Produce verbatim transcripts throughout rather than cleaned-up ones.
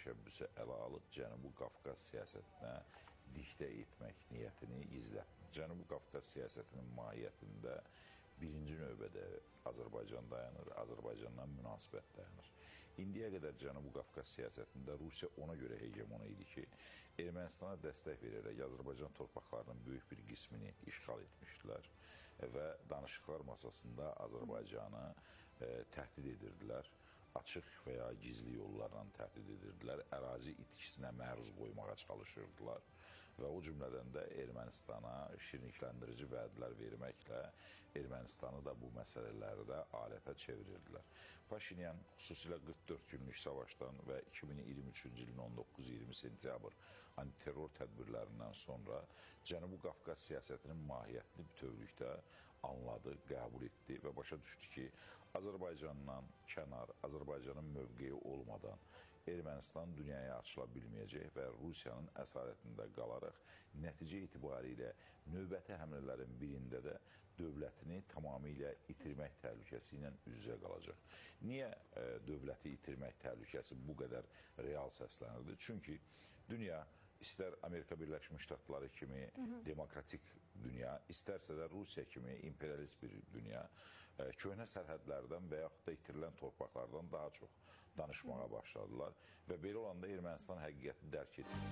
təşəbbüsü ələ alıb Cənubi Qafqaz siyasətinə diktə etmək niyyətini izlətdi. Cənubi Qafqaz siyasətinin mahiyyətində birinci növbədə Azərbaycan dayanır, Azərbaycanla münasibət dayanır. İndiyə qədər Cənubi Qafqaz siyasətində Rusiya ona görə hegemon idi ki, Ermənistana dəstək verərək Azərbaycan torpaqlarının böyük bir qismini işğal etmişdilər və danışıqlar masasında Azərbaycanı e, təhdid edirdilər. Açıq və ya gizli yollarla təhdid edirdilər, ərazi itkisinə məruz qoymağa çalışırdılar və o cümlədən də Ermənistana şirinlikləndirici vədlər verməklə Ermənistanı da bu məsələlərdə alətə çevirirdilər. Paşinyan xüsusilə qırx dörd günlük savaşdan və iki min iyirmi üçüncü ilin on doqquz iyirmi sentyabr antiterror tədbirlərindən sonra Cənubi Qafqaz siyasətinin mahiyyətini bütövlükdə anladı, qəbul etdi və başa düşdü ki, Azərbaycandan kənar, Azərbaycanın mövqeyi olmadan Ermənistan dünyaya açıla bilməyəcək və Rusiyanın əsarətində qalaraq nəticə itibarilə növbəti həmlələrin birində də dövlətini tamamilə itirmək təhlükəsi ilə üz-üzə qalacaq. Niyə e, dövləti itirmək təhlükəsi bu qədər real səslənirdi? Çünki dünya İstər Amerika Birləşmiş Ştatları kimi hı hı. demokratik dünya, istərsə də Rusiya kimi imperialist bir dünya e, köhnə sərhədlərdən və yaxud da itirilən torpaqlardan daha çox danışmağa başladılar və belə olanda Ermənistan həqiqəti dərk edir.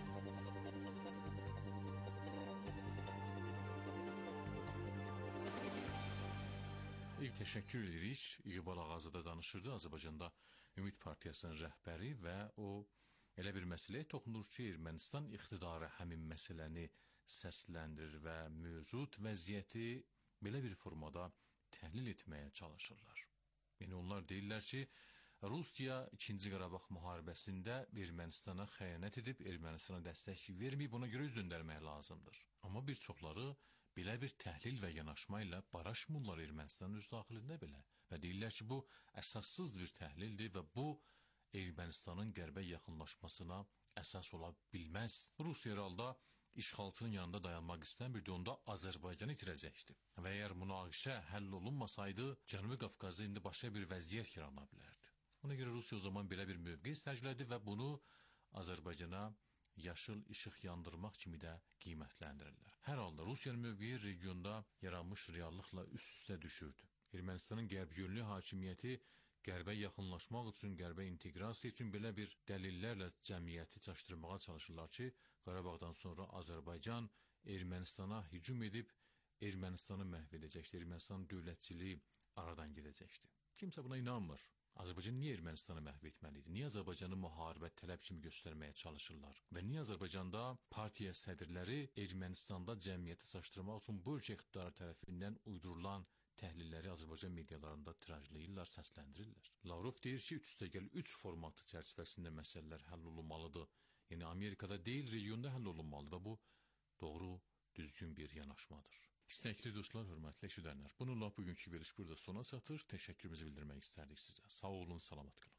İlk təşəkkür edirik. İqbal Ağazada danışırdı. Azərbaycanda Ümid Partiyasının rəhbəri və o elə bir məsələyə toxunur ki, Ermənistan iqtidarı həmin məsələni səsləndirir və mövcud vəziyyəti belə bir formada təhlil etməyə çalışırlar. Yəni onlar deyirlər ki, Rusiya ikinci Qarabağ müharibəsində Ermənistana xəyanət edib, Ermənistana dəstək verməyib, buna görə üz döndərmək lazımdır. Amma bir çoxları belə bir təhlil və yanaşma ilə baraşmırlar Ermənistanın öz daxilində belə və deyirlər ki, bu əsassız bir təhlildir və bu Ermənistanın qərbə yaxınlaşmasına əsas ola bilməz. Rusiya halda işğalçının yanında dayanmaq istəmirdi, onda Azərbaycanı itirəcəkdi. Və əgər münaqişə həll olunmasaydı, Cənubi Qafqazda indi başqa bir vəziyyət yarana bilərdi. Ona görə Rusiya o zaman belə bir mövqe sərgilədi və bunu Azərbaycana yaşıl işıq yandırmaq kimi də qiymətləndirirlər. Hər halda Rusiyanın mövqeyi regionda yaranmış reallıqla üst-üstə düşürdü. Ermənistanın qərb yönlü hakimiyyəti qərbə yaxınlaşmaq üçün, qərbə inteqrasiya üçün belə bir dəlillərlə cəmiyyəti çaşdırmağa çalışırlar ki, Qarabağdan sonra Azərbaycan Ermənistana hücum edib, Ermənistanı məhv edəcəkdir, Ermənistanın dövlətçiliyi aradan gedəcəkdir. Kimsə buna inanmır. Azərbaycan niyə Ermənistanı məhv etməlidir? Niyə Azərbaycanı müharibə tələb kimi göstərməyə çalışırlar? Və niyə Azərbaycanda partiya sədrləri Ermənistanda cəmiyyəti çaşdırmaq üçün bu ölkə iqtidarı tərəfindən uydurulan təhlilləri Azərbaycan medialarında tirajlayırlar, səsləndirirlər. Lavrov deyir ki, üç üstəgəl üç formatı çərçivəsində məsələlər həll olunmalıdır. Yəni Amerikada deyil, regionda həll olunmalıdır və bu doğru, düzgün bir yanaşmadır. İstəkli dostlar, hörmətli eşidənlər, bununla bugünkü veriş burada sona çatır. Təşəkkürümüzü bildirmək istərdik sizə. Sağ olun, salamat qalın.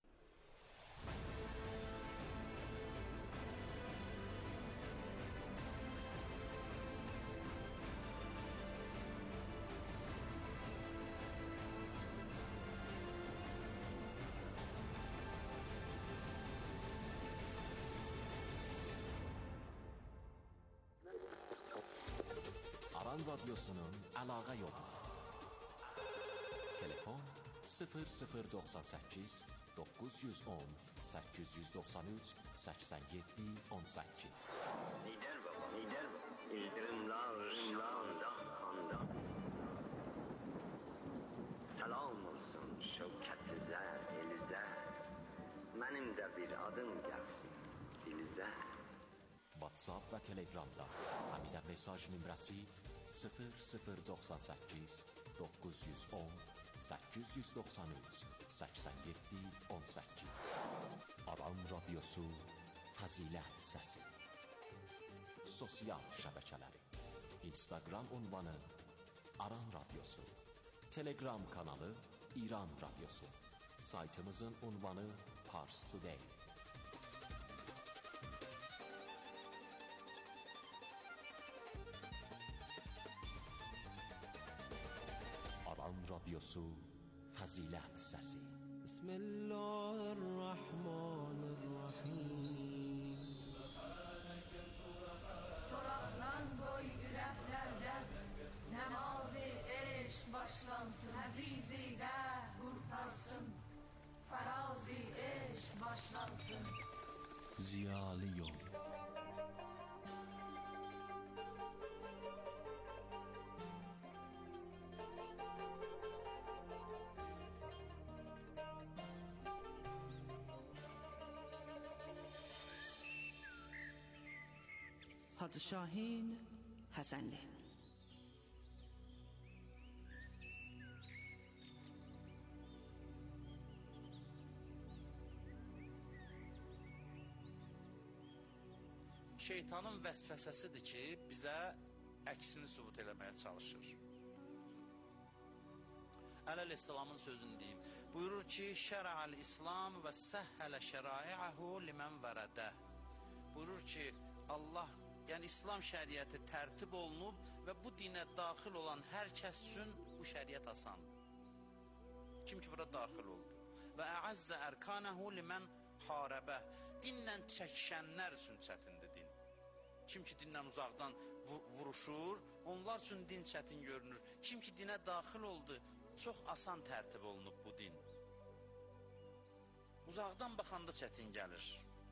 Aran Radyosu'nun əlaqə yolu. Telefon sıfır sıfır doxsan səkkiz doqquz yüz on səkkiz yüz doxsan üç səksən yeddi on səkkiz. Lider baba, lider baba. İldırımlar, ırımlar, dağ-kandan. Salam olsun şevkətizlər, elizlər. Mənim də bir adım gəlsin, dilizlər. WhatsApp və Telegramda Həmidə mesaj nömrəsi sıfır sıfır doxsan səkkiz doqquz yüz on səkkiz yüz doxsan üç səksən yeddi on səkkiz. Aran Radyosu Fəzilət Səsi. Sosial şəbəkələri: Instagram ünvanı Aran Radyosu, Telegram kanalı İran Radyosu, saytımızın ünvanı Pars Today. Aran Radyosu Fəzilət Səsi. Bismillahirrahmanirrahim. ziyalı yol. Hacı Şahin Həsənli. Şeytanın vəsvəsəsidir ki, bizə əksini sübut eləməyə çalışır. Əleyhisselamın sözünü deyim. Buyurur ki, şərə'əl İslam və səhhələ şərai'əhu limən vərədə. Buyurur ki, Allah, yəni İslam şəriəti tərtib olunub və bu dinə daxil olan hər kəs üçün bu şəriət asandır. Kim ki, bura daxil oldu. Və əəzzə ərkanəhu limən harəbə. Dinlə çəkişənlər üçün çətindir din. Kim ki, dinlə uzaqdan vuruşur, onlar üçün din çətin görünür. Kim ki, dinə daxil oldu, çox asan tərtib olunub bu din. Uzaqdan baxanda çətin gəlir.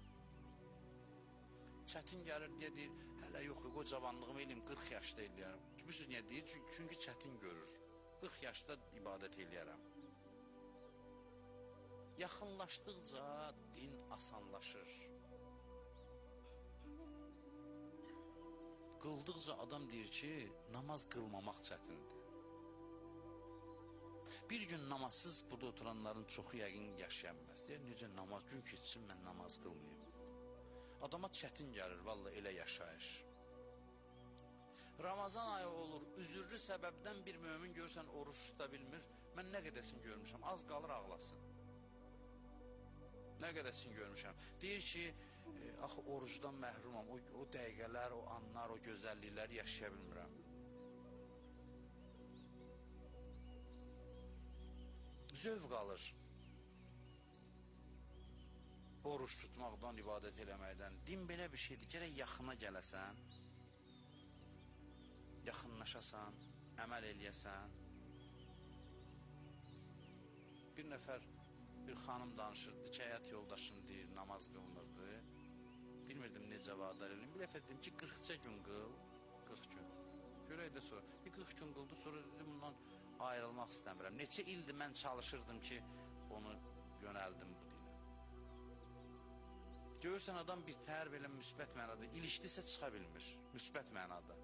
Çətin gəlir deyə deyir, hələ yox, o cavanlığımı eləyim, qırx yaşda eləyərəm. Bilirsiniz niyə deyir? Çünki, çünki çətin görür. qırx yaşda ibadət eləyərəm. Yaxınlaşdıqca din asanlaşır. Qıldıqca adam deyir ki, namaz qılmamaq çətindir. Bir gün namazsız burada oturanların çoxu yəqin yaşayanməz. Deyir, necə namaz, gün keçsin mən namaz qılmayayım. Adama çətin gəlir, valla elə yaşayış. Ramazan ayı olur, üzürlü səbəbdən bir mömin görsən oruç tuta bilmir. Mən nə qədəsin görmüşəm, az qalır ağlasın. Nə qədəsin görmüşəm. Deyir ki, e, axı orucdan məhrumam, o, o dəqiqələr, o anlar, o gözəlliklər yaşaya bilmirəm. Zövq alır. Oruç tutmaqdan, ibadət eləməkdən. Din belə bir şeydir, gərək yaxına gələsən, yaxınlaşasan, əməl eləyəsən. Bir nəfər, bir xanım danışırdı ki, həyat yoldaşım deyir, namaz qılmırdı. Bilmirdim necə vadar elim. Bir dəfə dedim ki, qırxca gün qıl, qırx gün. Görək də sonra, bir qırx gün qıldı, sonra dedim, bundan ayrılmaq istəmirəm. Neçə ildir mən çalışırdım ki, onu yönəldim bu dinə. Görürsən, adam bitər belə müsbət mənada, ilişdisə çıxa bilmir, müsbət mənada.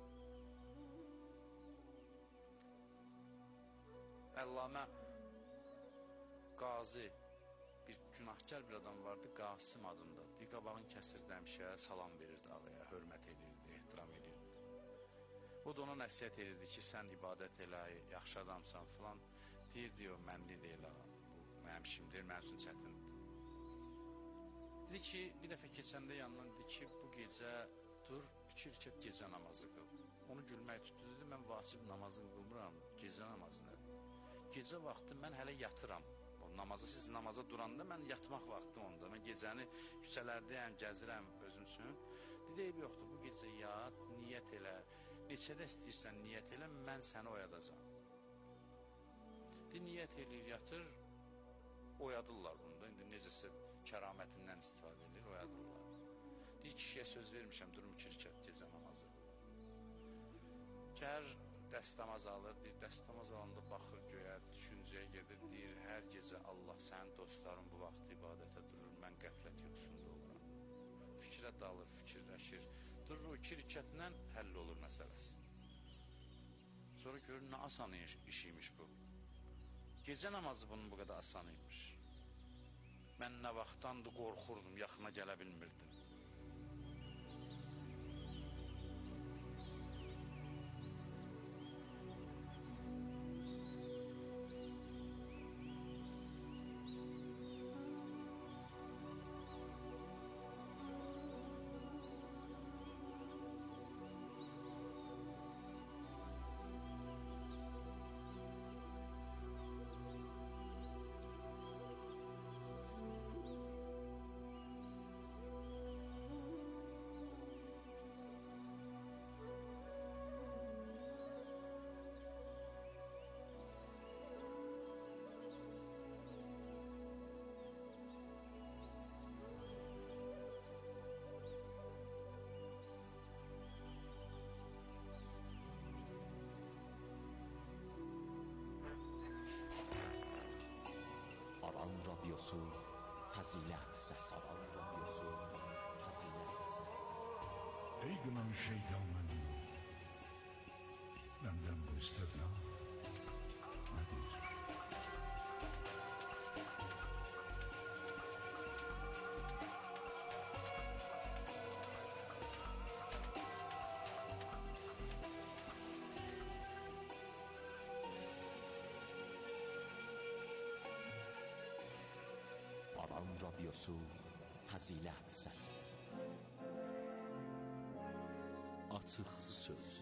Əllamə Qazi, bir günahkar bir adam vardı, Qasım adında. Deyir, qabağın kəsirdi həmişə, salam verirdi ağaya, hörmət edirdi, ehtiram edirdi. O da ona nəsiyyət edirdi ki, sən ibadət elə, yaxşı adamsan filan. Deyir, deyir, mənli deyil, bu mənim işimdir, mənim üçün çətindir. Dedi ki, bir dəfə keçəndə yanından dedi ki, bu gecə dur, iki rükət gecə namazı qıl. Onu gülmək tutdu, dedi, mən vacib namazını qılmıram, gecə namazı nədir? Gecə vaxtı mən hələ yatıram. O namazı, siz namaza duranda mən yatmaq vaxtım onda. Mən gecəni küçələrdəyəm, gəzirəm özüm üçün. Dedi, eyb yoxdur, bu gecə yat, niyyət elə. Neçədə istəyirsən niyyət elə, mən səni oyadacam. Dedi, niyyət eləyir, yatır, oyadırlar bunda. İndi necəsə kəramətindən istifadə edir, oyadırlar. Deyir, kişiyə söz vermişəm, durum iki rükət gecə namazı. Kər dəstəmaz alır, deyir, dəstəmaz alanda baxır göyə, düşüncəyə gedir, deyir, hər gecə Allah, sənin dostların bu vaxt ibadətə durur, mən qəflət yoxsunda oluram. Fikrə dalır, fikirləşir, durur, o iki rükətlə həll olur məsələsi. Sonra görür, nə asan iş, iş imiş bu. Gecə namazı bunun bu qədər asan imiş. Mən nə vaxtdandır qorxurdum, yaxına gələ bilmirdim. Radyosu Fəzilət Səsi. Aran Radyosu Fəzilət Səsi. Ey qınan şeytanın, məndən bu istədna nədir? Aran Radyosu Fəzilət Səsi. Açıq söz.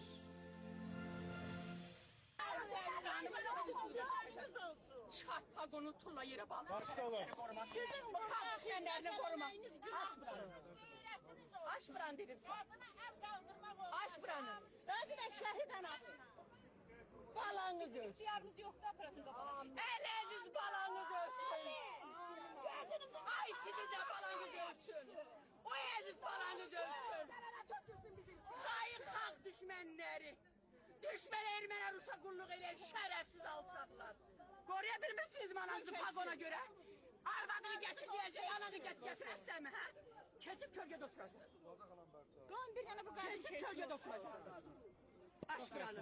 Çıxart paqonu tulla yerə bax. Sizin bu xalq işlərini qorumaq. Aş buranı. Aş buranı dedim. Aş buranı. Özü də şəhid anası. Balanız ölsün. İxtiyarınız yoxdur aparatında. Ən əziz balanız ölsün. Ay sizin də balanız ölsün. O əziz balanız ölsün. Xayır xalq düşmənləri. Düşmən ermənə Rusa qulluq eləyər şərəfsiz alçaqlar. Qoruya bilmirsiniz mi ananızı paqona görə? Arvadını gətirməyəcək, ananı gətirəsənmi, hə? Kesib kölgədə oturacaq. Qan bir dənə bu qarşı kesib kölgədə oturacaq. Aş buranı.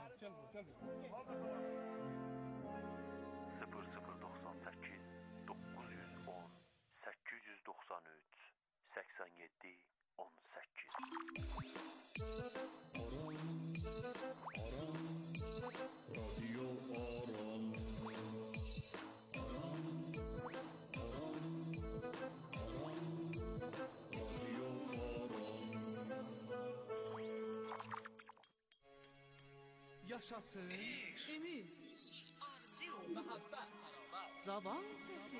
sıfır sıfır doxsan səkkiz doqquz yüz on səkkiz yüz doxsan üç səksən yeddi on səkkiz. Radyo Aran. Aran, Aran, Aran, Radyo Aran. Yaşasın Ümid, arzu, məhəbbət. Cavan Səsi.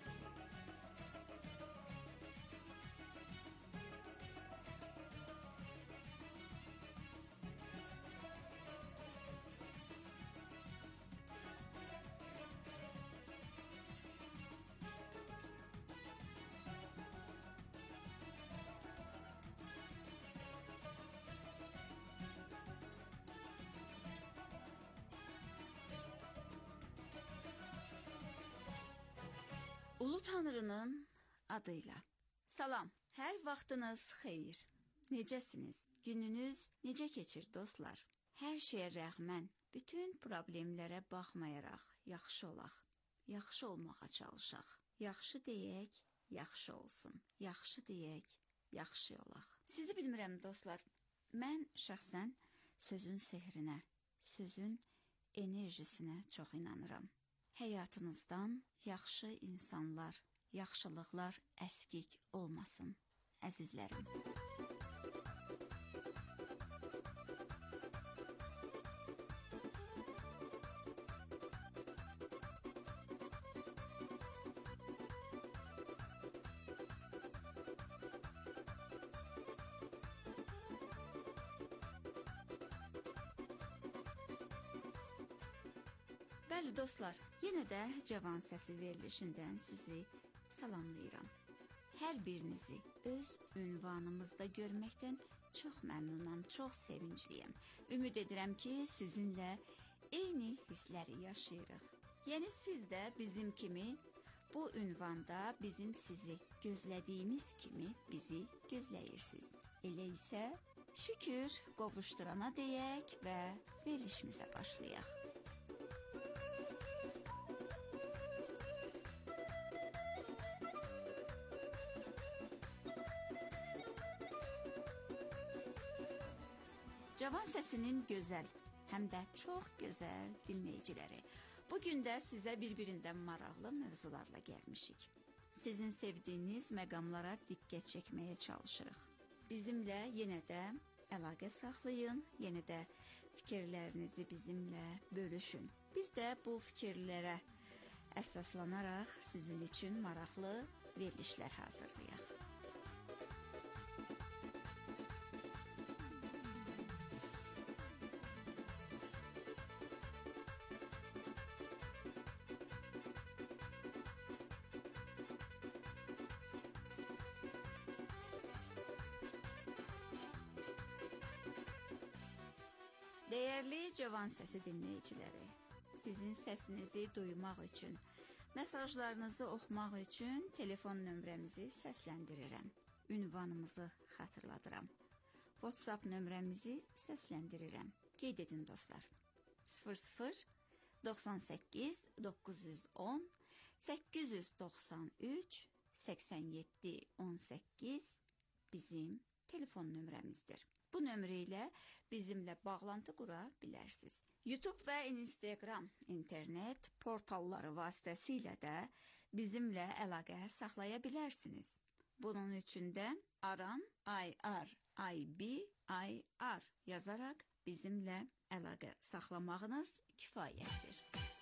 Ulu Tanrının adıyla. Salam, hər vaxtınız xeyir. Necəsiniz? Gününüz necə keçir dostlar? Hər şeyə rəğmən, bütün problemlərə baxmayaraq yaxşı olaq. Yaxşı olmağa çalışaq. Yaxşı deyək, yaxşı olsun. Yaxşı deyək, yaxşı olaq. Sizi bilmirəm dostlar. Mən şəxsən sözün sehrinə, sözün enerjisinə çox inanıram. Həyatınızdan yaxşı insanlar, yaxşılıqlar əskik olmasın, əzizlərim. Bəli dostlar, yenə də Cavan Səsi verilişindən sizi salamlayıram. Hər birinizi öz ünvanımızda görməkdən çox məmnunam, çox sevincliyəm. Ümid edirəm ki, sizinlə eyni hissləri yaşayırıq. Yəni siz də bizim kimi bu ünvanda bizim sizi gözlədiyimiz kimi bizi gözləyirsiniz. Elə isə şükür qovuşdurana deyək və verilişimizə başlayaq. Cavan Səsinin gözəl, həm də çox gözəl dinləyiciləri. Bugün də sizə bir-birindən maraqlı mövzularla gəlmişik. Sizin sevdiyiniz məqamlara diqqət çəkməyə çalışırıq. Bizimlə yenə də əlaqə saxlayın, yenə də fikirlərinizi bizimlə bölüşün. Biz də bu fikirlərə əsaslanaraq sizin üçün maraqlı verilişlər hazırlayaq. Dəyərli Cavan Səsi dinləyiciləri, sizin səsinizi duymaq üçün Mesajlarınızı oxumaq üçün telefon nömrəmizi səsləndirirəm. Ünvanımızı xatırladıram. WhatsApp nömrəmizi səsləndirirəm. Qeyd edin dostlar. sıfır sıfır doxsan səkkiz doqquz yüz on səkkiz yüz doxsan üç səksən yeddi on səkkiz bizim telefon nömrəmizdir. Bu nömrə ilə bizimlə bağlantı qura bilərsiniz. YouTube və Instagram internet portalları vasitəsilə də bizimlə əlaqə saxlaya bilərsiniz. Bunun üçün də aran I R I B I R yazaraq bizimlə əlaqə saxlamağınız kifayətdir.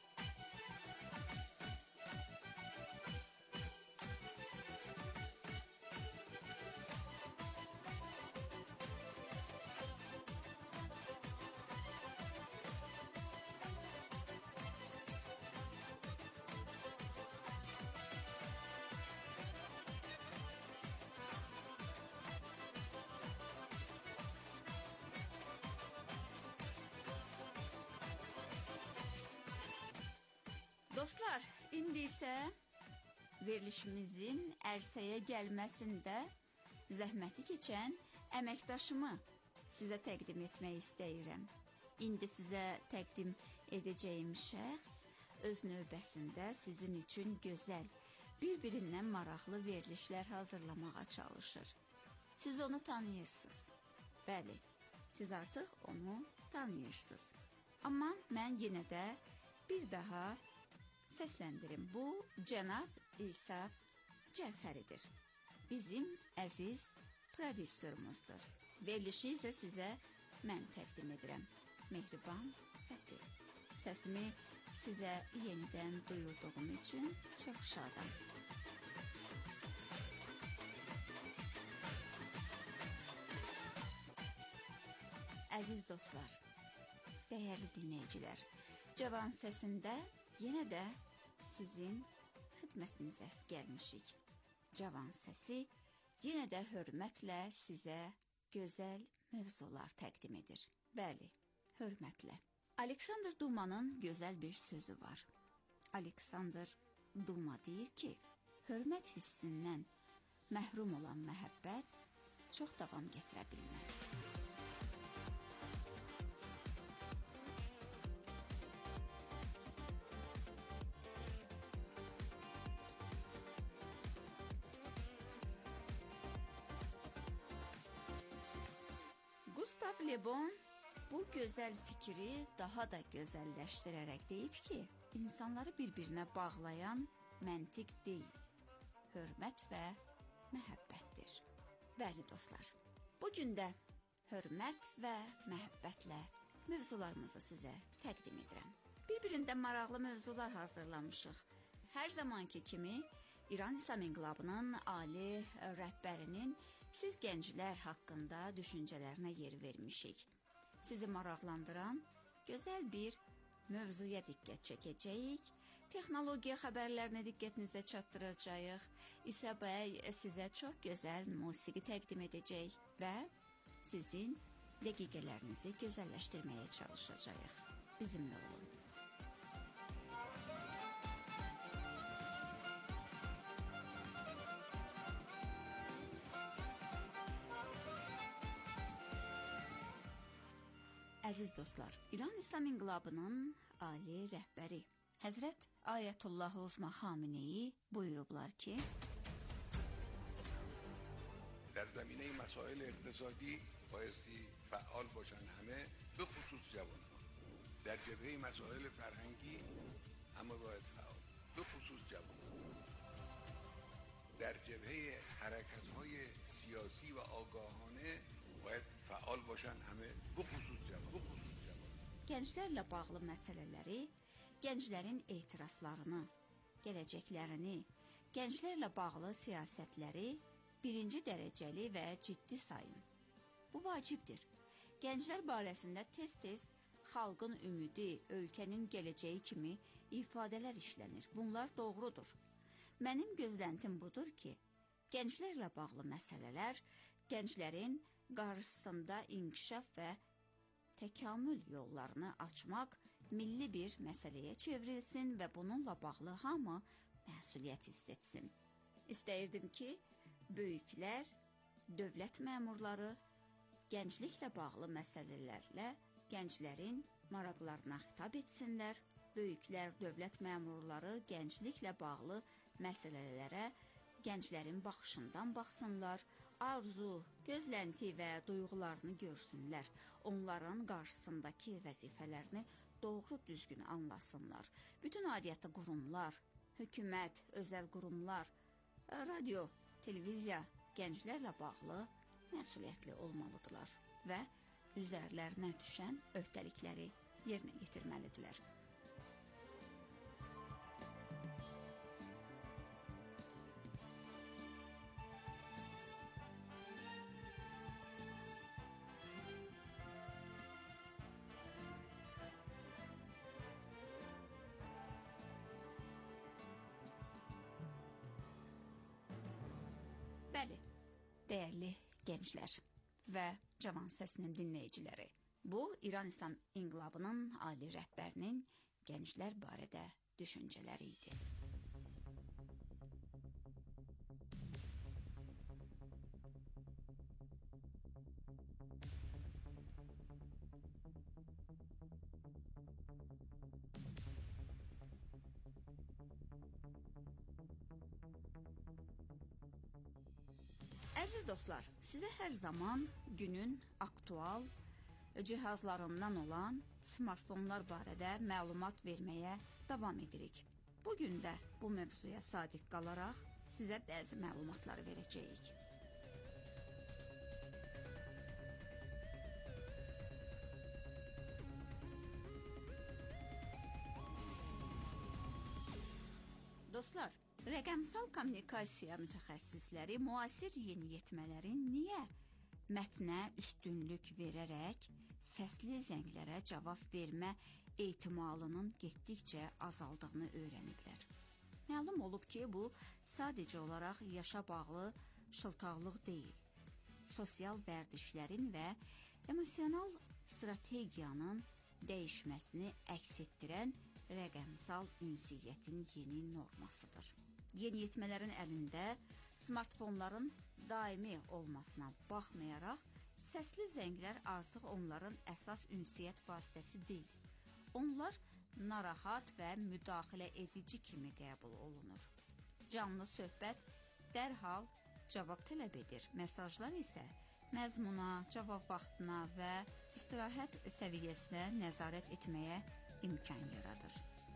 Dostlar, indi isə verilişimizin ərsəyə gəlməsində zəhməti keçən əməkdaşımı sizə təqdim etmək istəyirəm. İndi sizə təqdim edəcəyim şəxs öz növbəsində sizin üçün gözəl, bir-birindən maraqlı verilişlər hazırlamağa çalışır. Siz onu tanıyırsınız. Bəli, siz artıq onu tanıyırsınız. Amma mən yenə də bir daha səsləndirim. Bu, cənab İsa Cəfəridir. Bizim əziz prodüserumuzdur. Verilişi isə sizə mən təqdim edirəm. Mehriban Fəti. Səsimi sizə yenidən duyurduğum üçün çox şadam. Əziz dostlar, dəyərli dinləyicilər, Cavan səsində yenə də sizin xidmətinizə gəlmişik. Cavan səsi yenə də hörmətlə sizə gözəl mövzular təqdim edir. Bəli, hörmətlə. Aleksandr Dumanın gözəl bir sözü var. Aleksandr Duma deyir ki, hörmət hissindən məhrum olan məhəbbət çox davam gətirə bilməz. Gustav Le Bon bu gözəl fikri daha da gözəlləşdirərək deyib ki, insanları bir-birinə bağlayan məntiq deyil, hörmət və məhəbbətdir. Bəli dostlar, bugün də hörmət və məhəbbətlə mövzularımızı sizə təqdim edirəm. Bir-birindən maraqlı mövzular hazırlamışıq. Hər zamanki kimi İran İslam İnqilabının ali rəhbərinin siz gənclər haqqında düşüncələrinə yer vermişik. Sizi maraqlandıran gözəl bir mövzuya diqqət çəkəcəyik. Texnologiya xəbərlərini diqqətinizə çatdıracağıq. İsa bəy sizə çox gözəl musiqi təqdim edəcək və sizin dəqiqələrinizi gözəlləşdirməyə çalışacağıq. Bizimlə olun. Əziz dostlar, İran İslam İnqilabının ali rəhbəri Həzrət Ayətullah Uzma Xameneyi buyurublar ki, در زمینه مسائل اقتصادی بایستی فعال باشن همه به خصوص جوانها. در جبهه مسائل فرهنگی همه باید فعال به خصوص جوانها. در جبهه حرکت‌های سیاسی و آگاهانه باید فعال باشن همه به خصوص جوان. به خصوص جوان. Gənclərlə bağlı məsələləri, gənclərin etirazlarını, gələcəklərini, gənclərlə bağlı siyasətləri birinci dərəcəli və ciddi sayın. Bu vacibdir. Gənclər barəsində tez-tez xalqın ümidi, ölkənin gələcəyi kimi ifadələr işlənir. Bunlar doğrudur. Mənim gözləntim budur ki, gənclərlə bağlı məsələlər gənclərin qarşısında inkişaf və təkamül yollarını açmaq milli bir məsələyə çevrilsin və bununla bağlı hamı məsuliyyət hiss etsin. İstəyirdim ki, böyüklər, dövlət məmurları gəncliklə bağlı məsələlərlə gənclərin maraqlarına xitab etsinlər. Böyüklər, dövlət məmurları gəncliklə bağlı məsələlərə gənclərin baxışından baxsınlar, arzu, gözlənti və duyğularını görsünlər, onların qarşısındakı vəzifələrini doğru düzgün anlasınlar. Bütün aidiyyatı qurumlar, hökumət, özəl qurumlar, radio, televiziya gənclərlə bağlı məsuliyyətli olmalıdırlar və üzərlərinə düşən öhdəlikləri yerinə yetirməlidirlər. Bəli, dəyərli gənclər və Cavan Səsinin dinləyiciləri. Bu, İran İslam İnqilabının ali rəhbərinin gənclər barədə düşüncələri idi. Əziz dostlar, sizə hər zaman günün aktual cihazlarından olan smartfonlar barədə məlumat verməyə davam edirik. Bugün də bu mövzuya sadiq qalaraq sizə bəzi məlumatları verəcəyik. Dostlar, rəqəmsal kommunikasiya mütəxəssisləri müasir yeniyetmələrin niyə mətnə üstünlük verərək səsli zənglərə cavab vermə ehtimalının getdikcə azaldığını öyrəniblər. Məlum olub ki, bu sadəcə olaraq yaşa bağlı şıltaqlıq deyil, sosial vərdişlərin və emosional strategiyanın dəyişməsini əks etdirən rəqəmsal ünsiyyətin yeni normasıdır. Yeniyetmələrin əlində smartfonların daimi olmasına baxmayaraq, səsli zənglər artıq onların əsas ünsiyyət vasitəsi deyil. Onlar narahat və müdaxilə edici kimi qəbul olunur. Canlı söhbət dərhal cavab tələb edir. Mesajlar isə məzmuna, cavab vaxtına və istirahət səviyyəsinə nəzarət etməyə imkan yaradır.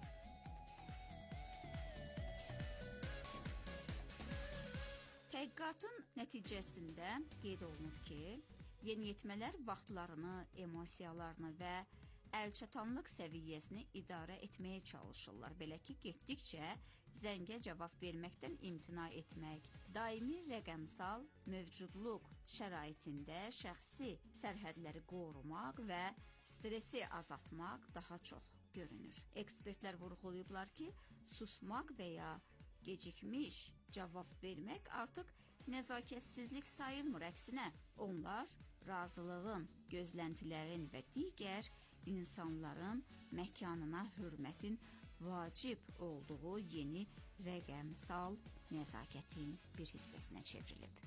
Təhqiqatın nəticəsində qeyd olunub ki, yeniyetmələr vaxtlarını, emosiyalarını və əlçatanlıq səviyyəsini idarə etməyə çalışırlar. Belə ki, getdikcə zəngə cavab verməkdən imtina etmək, daimi rəqəmsal mövcudluq şəraitində şəxsi sərhədləri qorumaq və stresi azaltmaq daha çox görünür. Ekspertlər vurğulayıblar ki, susmaq və ya gecikmiş cavab vermək artıq nəzakətsizlik sayılmır. Əksinə, onlar razılığın, gözləntilərin və digər insanların məkanına hörmətin vacib olduğu yeni rəqəmsal nəzakətin bir hissəsinə çevrilib.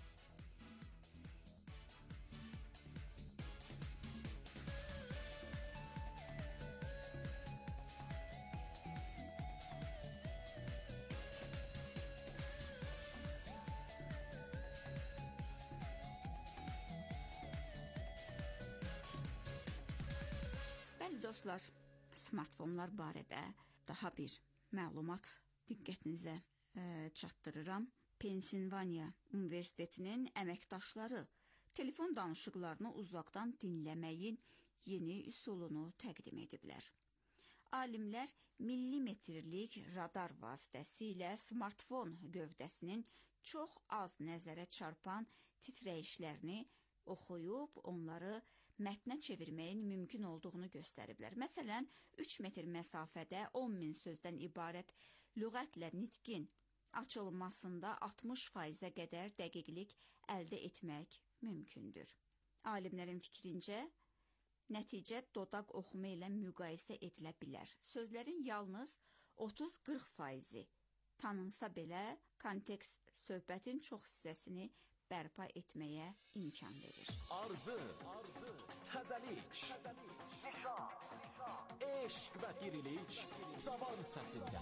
Bəli dostlar, smartfonlar barədə daha bir məlumat diqqətinizə e, çatdırıram. Pensilvaniya Universitetinin əməkdaşları telefon danışıqlarını uzaqdan dinləməyin yeni üsulunu təqdim ediblər. Alimlər millimetrlik radar vasitəsilə smartfon gövdəsinin çox az nəzərə çarpan titrəyişlərini oxuyub onları mətnə çevirməyin mümkün olduğunu göstəriblər. Məsələn, üç metr məsafədə on min sözdən ibarət lüğətlə nitqin açılmasında altmış faizə qədər dəqiqlik əldə etmək mümkündür. Alimlərin fikrincə, nəticə dodaq oxuma ilə müqayisə edilə bilər. Sözlərin yalnız otuz qırx faizi tanınsa belə, kontekst söhbətin çox hissəsini bərpa etməyə imkan verir. Arzu, arzu, təzəlik, nişan, eşq və dirilik cavan səsində.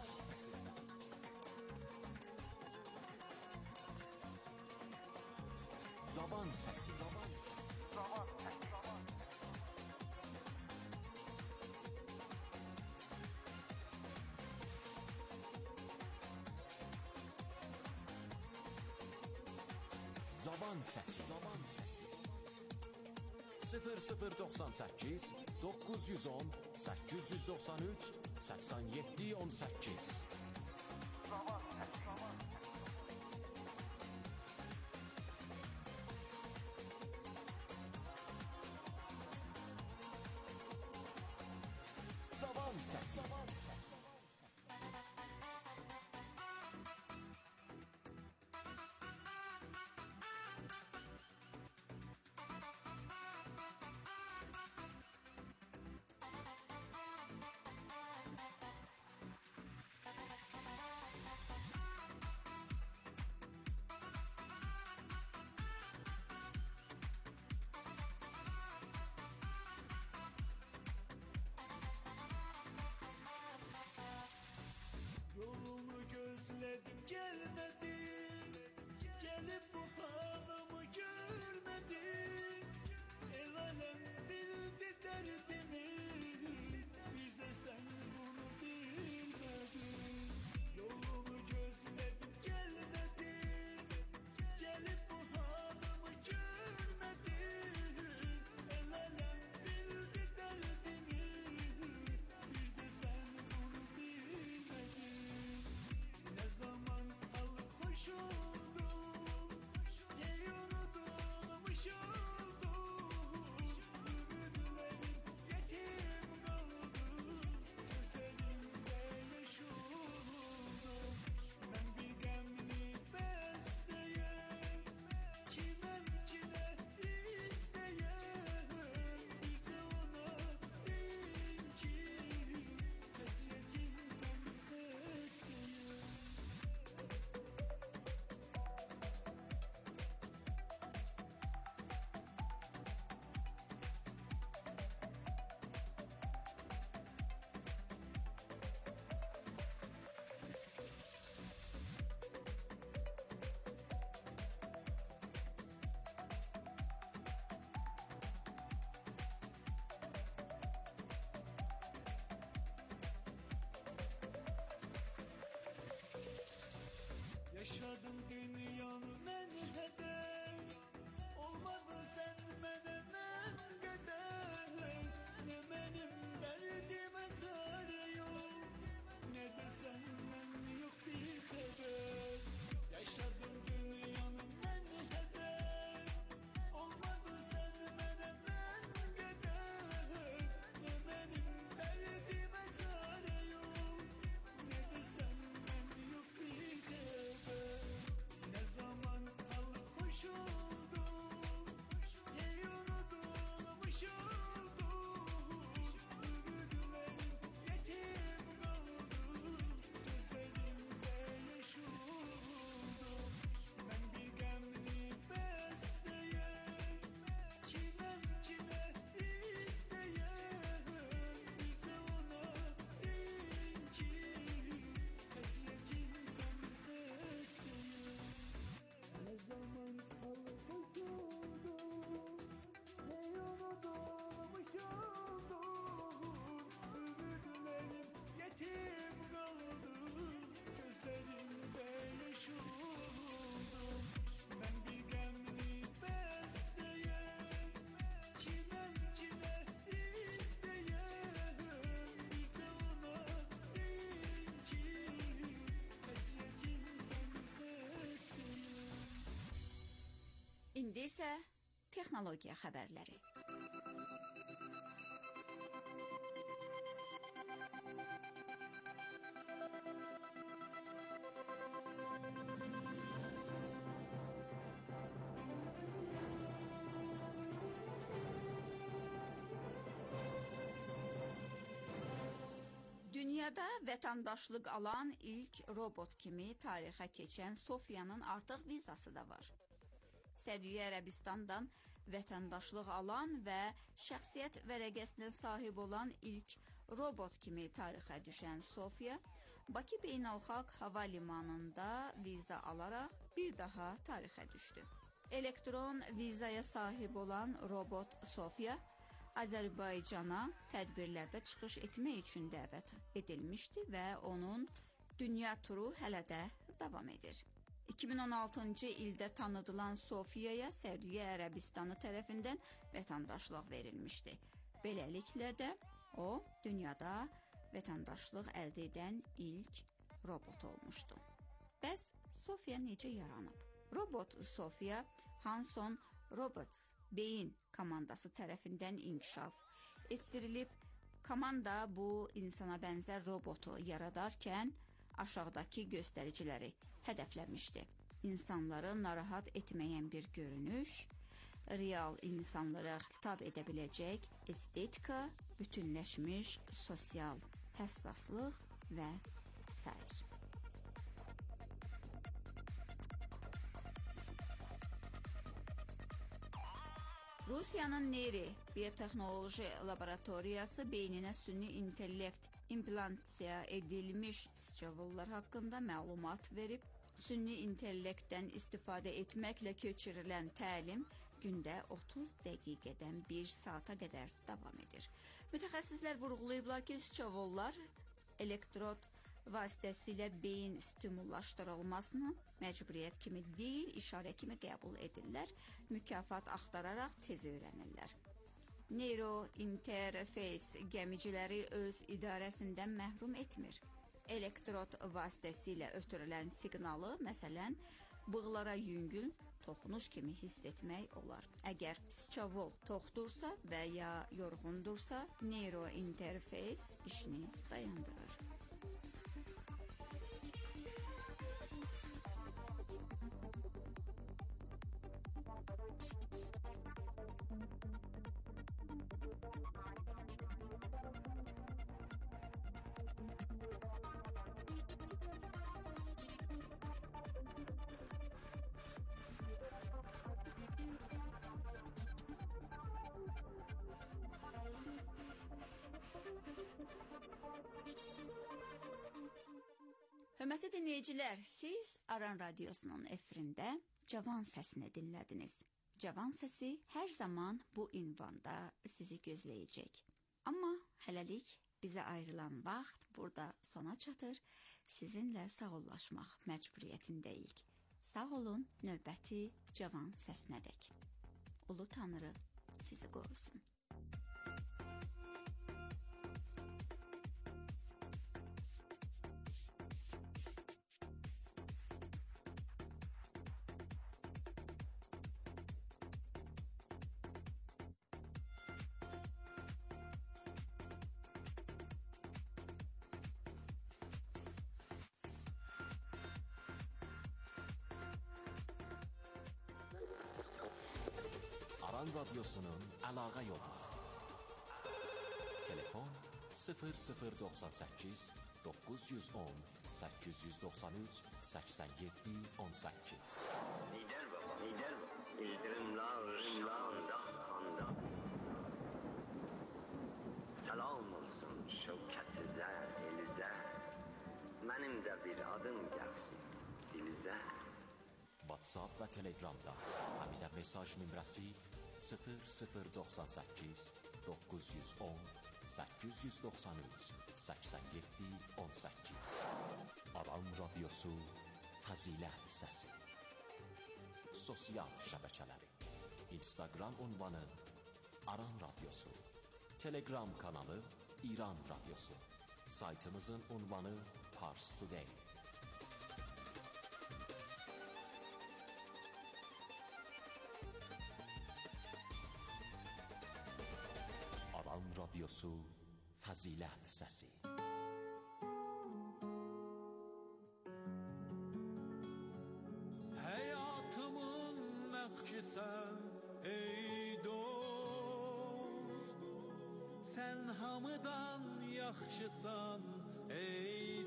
Cavan səsi, cavan səsi, cavan səsi. Cavan səsi, cavan səsi. sıfır sıfır doxsan səkkiz doqquz yüz on səkkiz yüz doxsan üç səksən yeddi on səkkiz. Cavan səsi, cavan səsi. Cavan səsi. Yolunu gözledim gelmedin, gelip bu halımı görmedin. El alem bildi derdimi, bir de sen bunu bilmedin. Yolunu gözledim gelmedin, gelip bu halımı görmedin. El alem bildi derdimi, bir de sen bunu bilmedin. Ne zaman alhoş oldum, ne unutulmuş oldum. Ümitlerim yetim kaldı, gözlerimde yaş oldum. Ben bir gemli besteyim, kimem kime isteyim. Bir de ona deyin ki, hasretimden besteyim. Yaşadım dünyanı menheden, olmadı sen menemen geden. Ne benim derdime çare yok, ne de senden yok bir haber. Yaşadım dünyanı menheden, olmadı sen menemen geden. Ne benim derdime çare yok, ne de senden yok bir haber. Ne zaman alhoş oldum, ne unutulmuş oldum. Ümitlerim yetim kaldı, gözlerimde yaş oldum. Ben bir gemli besteyim, kimem kime isteyim. Bir de ona deyin ki, hasretimden besteyim. Ne zaman alhoş oldum, ne unutulmuş oldum. Ümitlerim yetim kaldı, gözlerimde yaş oldum. Ben bir gemli besteyim, kimem kime isteyim. Bir de ona deyin ki, hasretimden besteyim. İndi isə texnologiya xəbərləri. Dünya Dünyada vətəndaşlıq alan ilk robot kimi tarixə keçən Sofiyanın artıq vizası da var. Səudiyyə Ərəbistandan vətəndaşlıq alan və şəxsiyyət vərəqəsinə sahib olan ilk robot kimi tarixə düşən Sofiya, Bakı Beynəlxalq Hava Limanında viza alaraq bir daha tarixə düşdü. Elektron vizaya sahib olan robot Sofiya, Azərbaycana tədbirlərdə çıxış etmək üçün dəvət edilmişdi və onun dünya turu hələ də davam edir. iki min on altıncı ildə tanıdılan Sofiyaya Səudiyyə Ərəbistanı tərəfindən vətəndaşlıq verilmişdi. Beləliklə də o, dünyada vətəndaşlıq əldə edən ilk robot olmuşdu. Bəs Sofiya necə yaranıb? Robot Sofiya Hanson Robots beyin komandası tərəfindən inkişaf etdirilib. Komanda bu insana bənzər robotu yaradarkən aşağıdakı göstəriciləri hədəfləmişdi. İnsanları narahat etməyən bir görünüş, real insanlara xitab edə biləcək estetika, bütünləşmiş sosial həssaslıq və sair. Rusiyanın Neyri Biotexnoloji Laboratoriyası beyninə sünni intellekt implantasiya edilmiş sıçovullar haqqında məlumat verib. Sünni intellektdən istifadə etməklə keçirilən təlim gündə otuz dəqiqədən bir saata qədər davam edir. Mütəxəssislər vurğulayıblar ki, sıçovullar elektrod vasitəsilə beyin stimullaşdırılmasını məcburiyyət kimi deyil, işarə kimi qəbul edirlər, mükafat axtararaq tez öyrənirlər. Neurointerfeys gəmiciləri öz idarəsindən məhrum etmir. Elektrod vasitəsilə ötürülən siqnalı, məsələn, bığlara yüngül, toxunuş kimi hiss etmək olar. Əgər sıçovul toxdursa və ya yorğundursa, neurointerfeys işini dayandırır. Hörmətli dinləyicilər, siz Aran Radiosunun efirində Cavan Səsini dinlədiniz. Cavan Səsi hər zaman bu ünvanda sizi gözləyəcək. Amma hələlik bizə ayrılan vaxt burada sona çatır. Sizinlə sağollaşmaq məcburiyyətindəyik. Sağ olun, növbəti Cavan Səsinədək. Ulu Tanrı sizi qorusun. Aran Radyosu'nun əlaqə yolu. Telefon sıfır sıfır doxsan səkkiz doqquz yüz on səkkiz yüz doxsan üç səksən yeddi on səkkiz. Lider baba, lider baba. İldırımlar, ırımlar, dağ Salam olsun şevkət-i zər, elizər. Mənim də bir adım gəlsin, dilizər. WhatsApp və Telegramda həmidə mesaj nömrəsi sıfır sıfır doxsan səkkiz doqquz yüz on səkkiz yüz doxsan üç səksən yeddi on səkkiz. Aran Radyosu Fəzilət Səsi. Sosial şəbəkələri. Instagram ünvanı Aran Radyosu. Telegram kanalı İran Radyosu. Saytımızın ünvanı Pars Today. Aran Radyosu Fəzilət Səsi. Həyatımın nəqşisən ey dost, sən hamıdan yaxşısan ey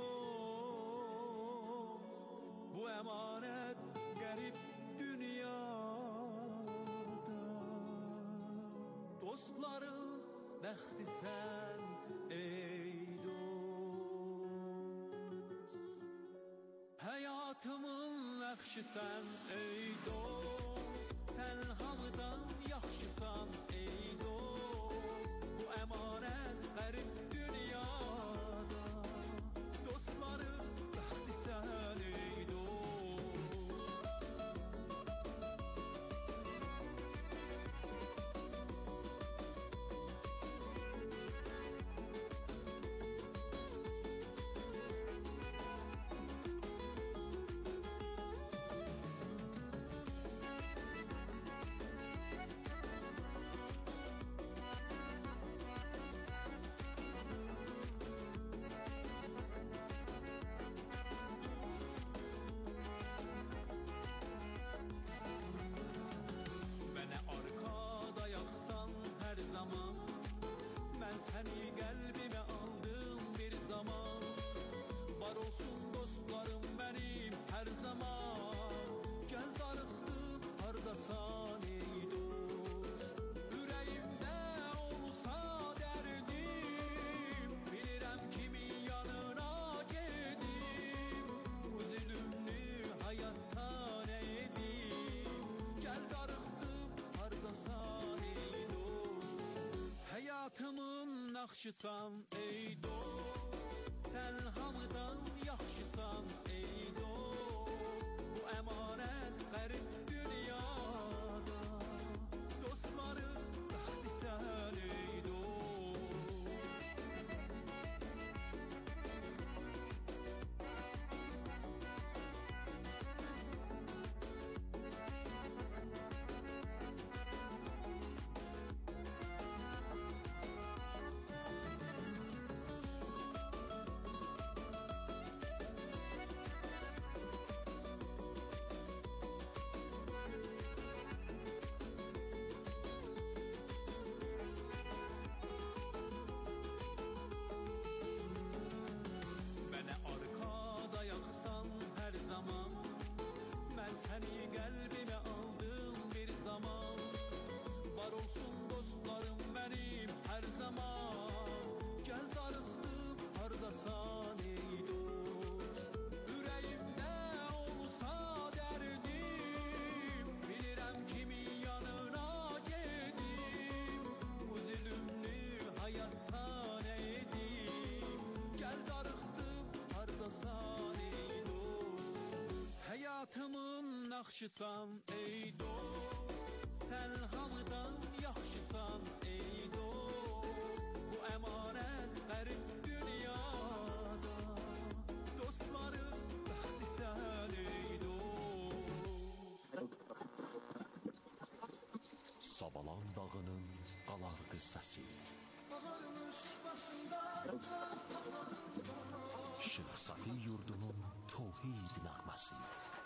dost. Bu emanet garip dünyada. Dostların bəxti sən ey dost. Həyatımın nəxşi sən ey dost. Sən hamıdan yaxşısan ey dost. Bu əmanət qərib dünyada. Dostların bəxti sən ey dost. Mənə arkada yaxsan hər zaman. Mən səni qəlbimə aldım bir zaman. Var olsun dostlarım mənim hər zaman. Gəl darıxdım hardasan ey dost. Ürəyimdə olsa dərdim. Bilirəm kimin yanına gedim. Bu zülümlü həyatdan edim. Gəl darıxdım hardasan ey dost. Həyatımın naxşısan ey dost. Sən hamıdan yaxşısan ey dost. Bu əmanət qərib dünyada. Dostların bəxti sən ey dost. Mənə arkada yaxsan hər zaman. Mən səni qəlbimə aldım bir zaman. Var olsun dostlarım mənim hər zaman. Gəl darıxdım hardasan ey dost. Ürəyimdə olsa dərdim. Bilirəm kimin yanına gedim. Bu zülümlü həyatdan edim. Gəl darıxdım hardasan ey dost. Həyatımın naxşısan ey dost. Sən hamıdan yaxşısan ey dost. Bu əmanət qərib dünyada. Dostların bəxti sən ey dost. Savalan dağının qalardı səsi. Ağarmış başında Şeyx Safi yurdunun tövhid nəğməsi.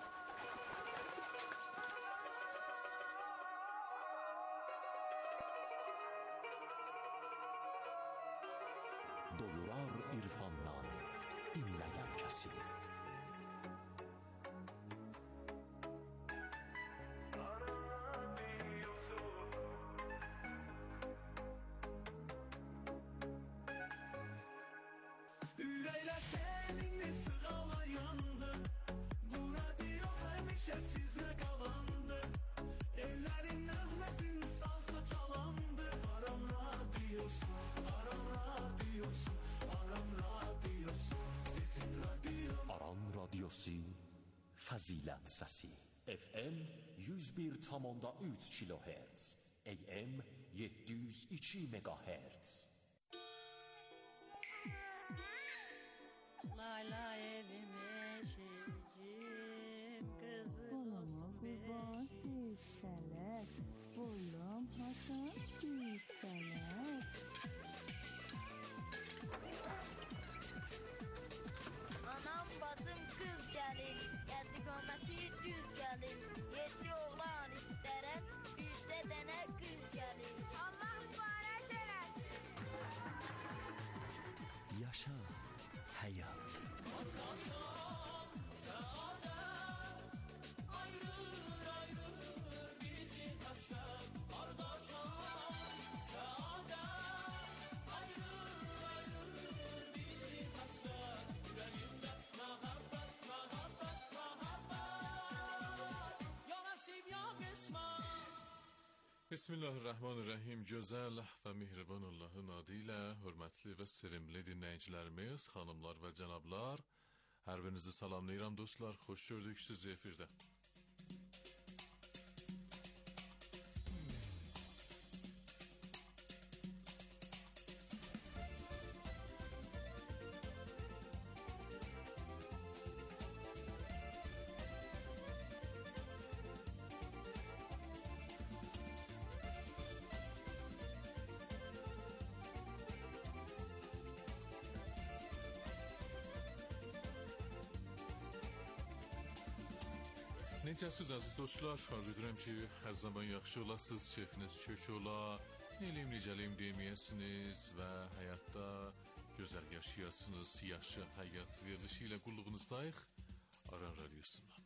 Doyurar irfandan dinləyən kəsi. Ürəklər səninlə sığalayandı. Bu radio həmişə sizlə qalandı. Ellərin nəğməsin salsa çalandı. Aram radiosu, aram radiosu, aram radiosu, sizin radio. Aran radiosu Fəzilət səsi. F M yüz bir tam onda üç kilohertz. A M yeddi yüz iki megahertz. Layla evim eşicim, kızı olsun beşik. Yüksələk, boyum haçan yüksələk. Anam bacım qız gəlir, gəldi qoməti düz gəlir. Yeddi oğlan istərəm, bircə dənə qız gəlir. Allah mübarək eləsin. Yaşa, Bismillahirrahmanirrahim. Gözəl və mehriban Allahın adı ilə hörmətli və sevimli dinləyicilərimiz, xanımlar və cənablar, hər birinizi salamlayıram dostlar. Xoş gördük sizi efirdə. Necəsiz əziz dostlar, arzu edirəm ki, hər zaman yaxşı olasınız, keyfiniz kök ola, neylim, necəliyim deməyəsiniz və həyatda gözəl yaşayasınız, yaxşı həyat verilişi ilə qulluğunuzdayıq, Aran Radyosu'ndan.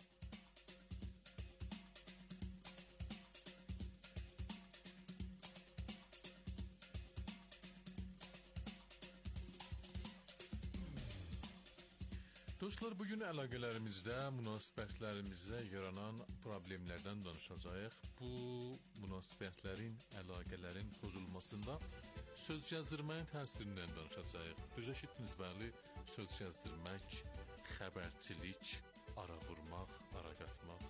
Dostlar, bugün əlaqələrimizdə, münasibətlərimizdə yaranan problemlərdən danışacağıq. Bu münasibətlərin, əlaqələrin pozulmasında söz gəzdirməyin təsirindən danışacağıq. Düz eşitdiniz, bəli, söz gəzdirmək, xəbərçilik, ara vurmaq, ara qatmaq.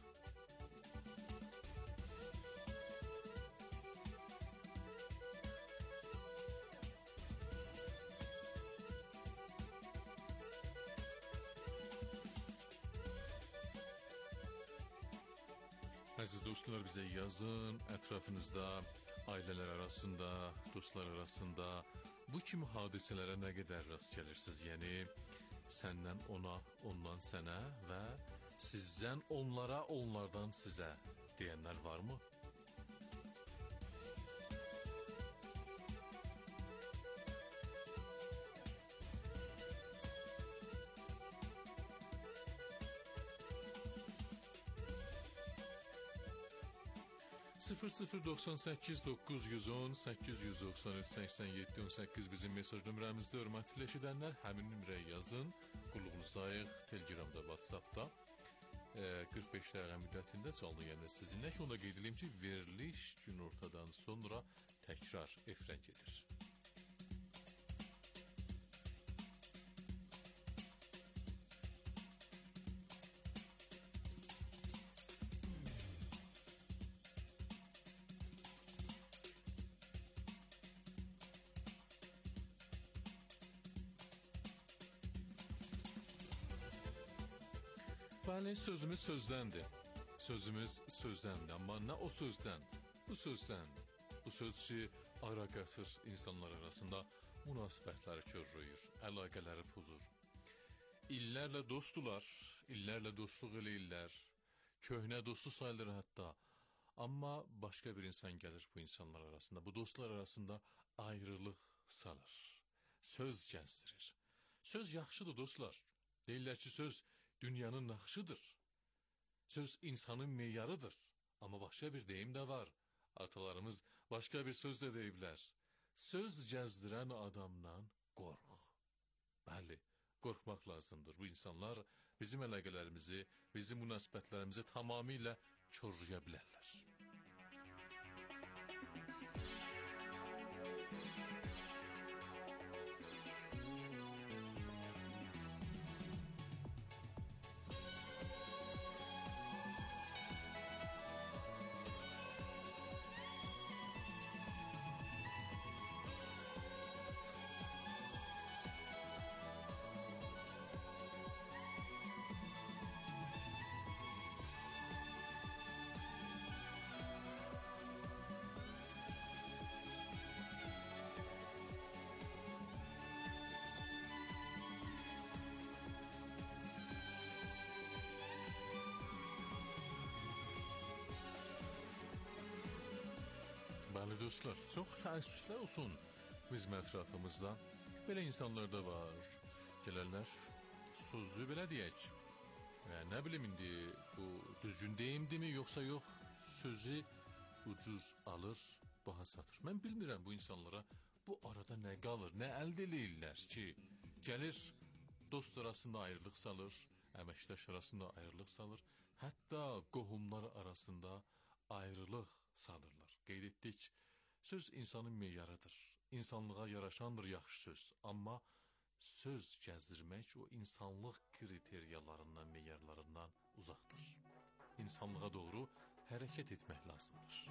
Əziz dostlar, bizə yazın, ətrafınızda, ailələr arasında, dostlar arasında bu kimi hadisələrə nə qədər rast gəlirsiniz? Yəni, səndən ona, ondan sənə və sizdən onlara, onlardan sizə deyənlər varmı? sıfır sıfır doxsan səkkiz doqquz yüz on səkkiz yüz doxsan üç səksən yeddi on səkkiz bizim mesaj nömrəmizdə, hörmətli eşidənlər, həmin nömrəyə yazın. Qulluğunuzdayıq, Telegramda, WhatsAppda qırx beş dəqiqə müddətində canlı yayında sizinlə. Şunu da qeyd edeyim ki, veriliş günortadan sonra təkrar efirə gedir. Bəli, sözümüz sözdəndir. Sözümüz sözdəndir. Amma nə o sözdən, bu sözdən. Bu söz ki, ara qatır insanlar arasında münasibətləri körrüyür, əlaqələri pozur. İllərlə dostdular, illərlə dostluq eləyirlər, köhnə dostu sayılır hətta. Amma başqa bir insan gəlir bu insanlar arasında, bu dostlar arasında ayrılıq salır, söz gəzdirir. Söz yaxşıdır dostlar. Deyirlər ki, söz dünyanın naxışıdır. Söz insanın meyarıdır. Amma başqa bir deyim də var. Atalarımız başqa bir söz də deyiblər. Söz gəzdirən adamdan qorx. Bəli, qorxmaq lazımdır. Bu insanlar bizim əlaqələrimizi, bizim münasibətlərimizi tamamilə korlaya bilərlər. Bəli dostlar, çox təəssüflər olsun bizim ətrafımızda. Belə insanlar da var. Gələrlər, sözü belə deyək. Və nə bilim indi, bu düzgün deyimdimi, yoxsa yox, sözü ucuz alır, baha satır. Mən bilmirəm bu insanlara bu arada nə qalır, nə əldə eləyirlər ki, gəlir, dost arasında ayrılıq salır, əməkdaş arasında ayrılıq salır, hətta qohumlar arasında ayrılıq salırlar. qeyd etdik. Söz insanın meyarıdır. İnsanlığa yaraşandır yaxşı söz. Amma söz gəzdirmək o insanlıq kriteriyalarından, meyarlarından uzaqdır. İnsanlığa doğru hərəkət etmək lazımdır.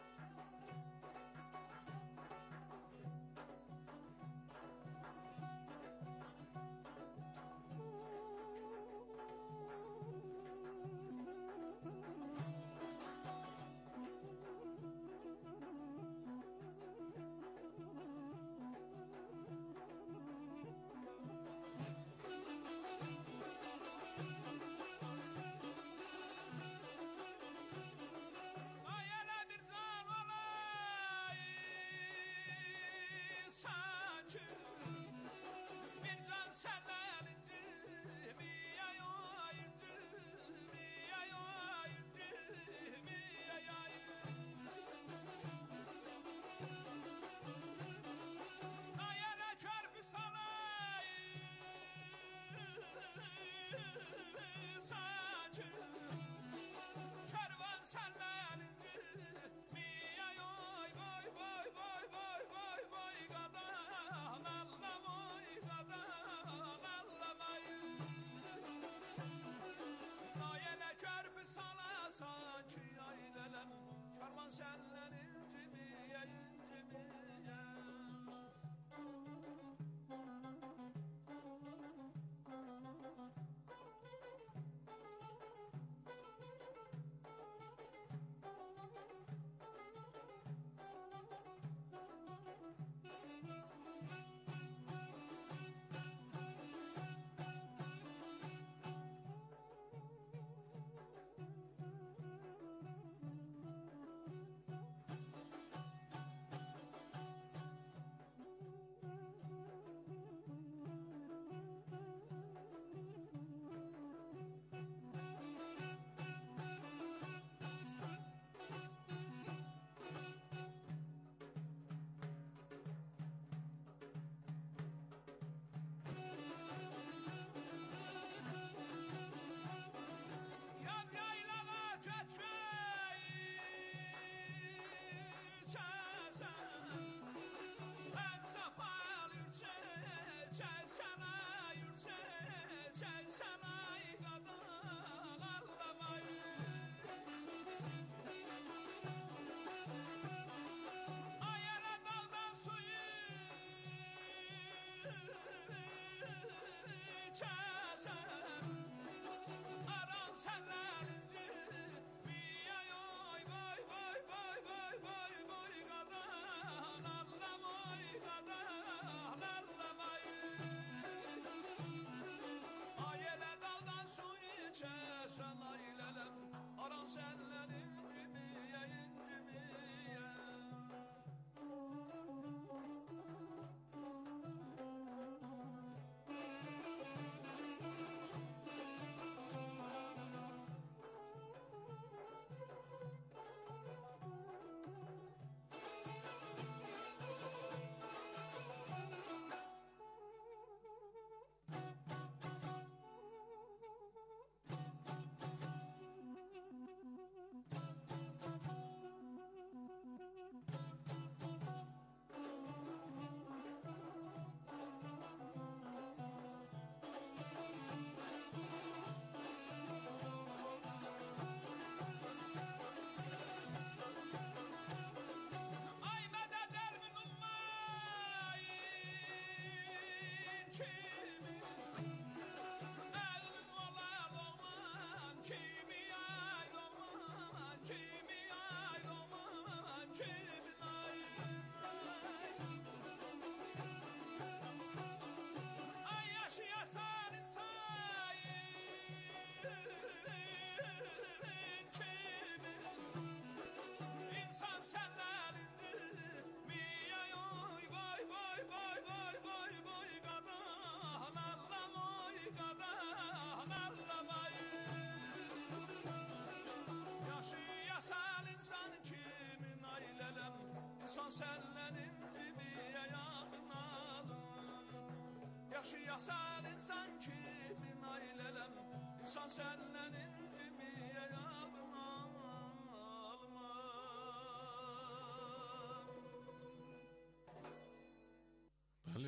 Yaşayasan insan kimin ailelem İnsan senden incimiye yardım alma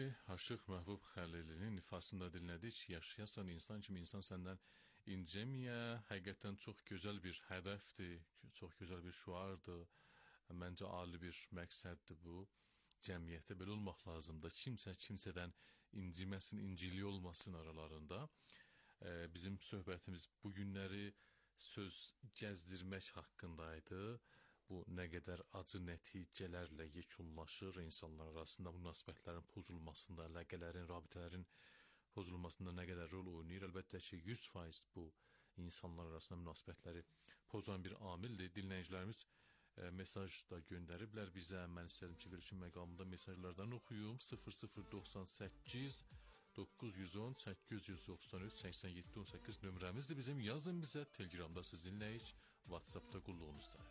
Bəli, Aşıq Məhbub Xəlilinin ifasında dinlədik. Yaşayasan insan kimi insan səndən incəməyə. Həqiqətən çox gözəl bir hədəfdir, çox gözəl bir şüardır. Məncə ali bir məqsəddir bu. Cəmiyyətdə belə olmaq lazımdır. Kimsə kimsədən inciməsin, incili olmasın aralarında. Ee, bizim söhbətimiz bu günləri söz gəzdirmək haqqındaydı. Bu nə qədər acı nəticələrlə yekunlaşır, insanlar arasında münasibətlərin pozulmasında, əlaqələrin, rabitələrin pozulmasında nə qədər rol oynayır. Əlbəttə ki, yüz faiz bu insanlar arasında münasibətləri pozan bir amildir. Dinləyicilərimiz e, mesaj da göndəriblər bizə. Mən istədim ki, verilişin məqamında mesajlardan oxuyum. sıfır sıfır doxsan səkkiz doqquz yüz on səkkiz yüz doxsan üç səksən yeddi on səkkiz nömrəmizdir bizim. Yazın bizə, Telegramda sizinləyik, WhatsAppda qulluğunuzda.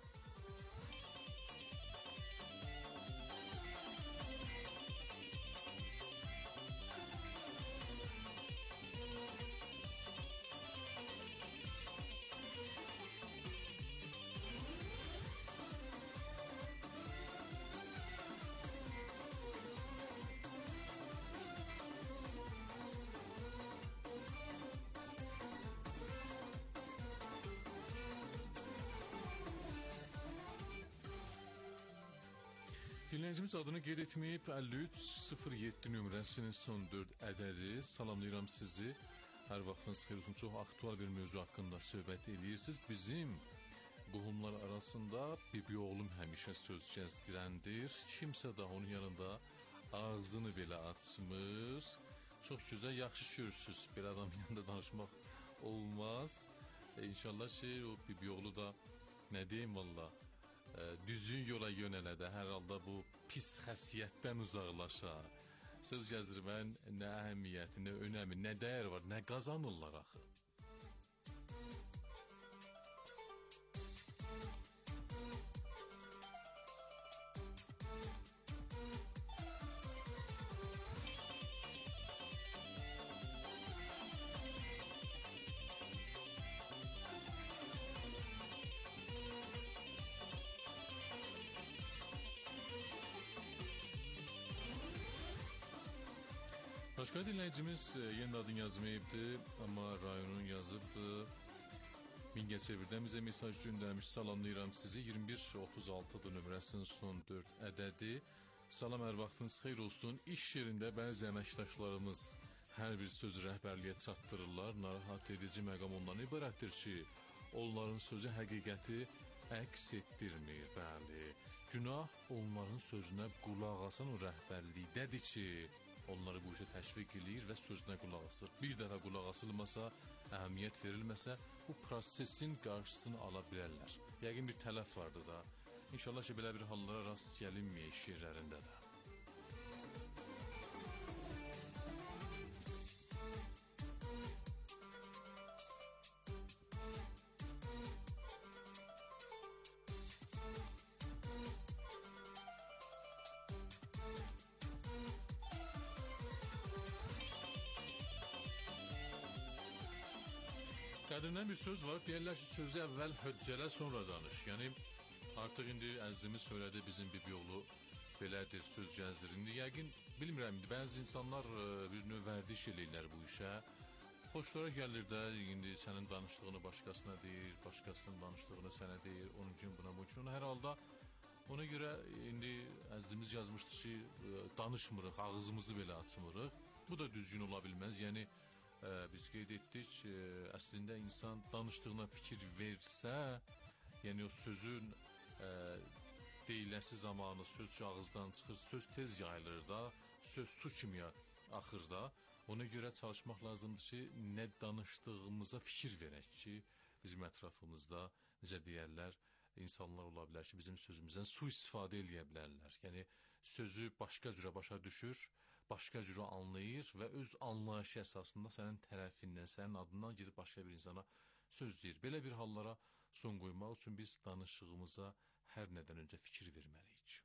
Dinləyicimiz adını qeyd etməyib, əlli üç sıfır yeddi nömrəsinin son dörd ədədi. Salamlayıram sizi. Hər vaxtınız xeyir olsun. Çox aktual bir mövzu haqqında söhbət edirsiniz. Bizim qohumlar arasında bibi oğlum həmişə söz gəzdirəndir. Kimsə də onun yanında ağzını belə açmır. Çox gözəl, yaxşı görürsünüz. Bir adam yanında danışmaq olmaz. E, İnşallah ki, o bibi oğlu da nə deyim valla, düzgün yola yönələdə, hər halda bu pis xəsiyyətdən uzaqlaşar. Söz gəzdirməyin nə əhəmiyyəti, nə önəmi, nə dəyər var, nə qazanırlar axı. Başqa dinləyicimiz yenə adını yazmayıbdı, amma rayonun yazıbdı. Mingəçevirdən bizə mesaj göndərmiş. Salamlayıram sizi. iyirmi bir otuz altıdır nömrəsinin son dörd ədədi. Salam, hər vaxtınız xeyir olsun. İş yerində bəzi əməkdaşlarımız hər bir sözü rəhbərliyə çatdırırlar. Narahat edici məqam ondan ibarətdir ki, onların sözü həqiqəti əks etdirmir. Bəli, günah onların sözünə qulaq asan o rəhbərlikdədir ki, onları bu işə təşviq edir və sözünə qulaq asır. Bir dəfə qulaq asılmasa, əhəmiyyət verilməsə, bu prosesin qarşısını ala bilərlər. Yəqin bir tələf vardır da. İnşallah ki, belə bir hallara rast gəlinməyə iş yerlərində də. Qədimdən bir söz var, deyərlər ki, sözü əvvəl höccələ, sonra danış. Yəni, artıq indi əzizimiz söylədi, bizim bibi oğlu belədir, söz gəzdirir. Yəqin, bilmirəm, bəzi insanlar bir növ vərdiş eləyirlər bu işə. Xoşlara gəlir də, indi sənin danışdığını başqasına deyir, başqasının danışdığını sənə deyir, onun üçün buna, bunun üçün. Hər halda ona görə indi əzizimiz yazmışdı ki, danışmırıq, ağzımızı belə açmırıq. Bu da düzgün ola bilməz, yəni, biz qeyd etdik, əslində insan danışdığına fikir versə, yəni o sözün e, deyiləsi zamanı söz ağızdan çıxır, söz tez yayılır da, söz su kimi axır da. Ona görə çalışmaq lazımdır ki, nə danışdığımıza fikir verək ki, bizim ətrafımızda, necə deyərlər, insanlar ola bilər ki, bizim sözümüzdən su istifadə eləyə bilərlər. Yəni, sözü başqa cürə başa düşür, başqa cürə anlayır və öz anlayışı əsasında sənin tərəfindən, sənin adından gedib başqa bir insana söz deyir. Belə bir hallara son qoymaq üçün biz danışığımıza hər nədən öncə fikir verməliyik.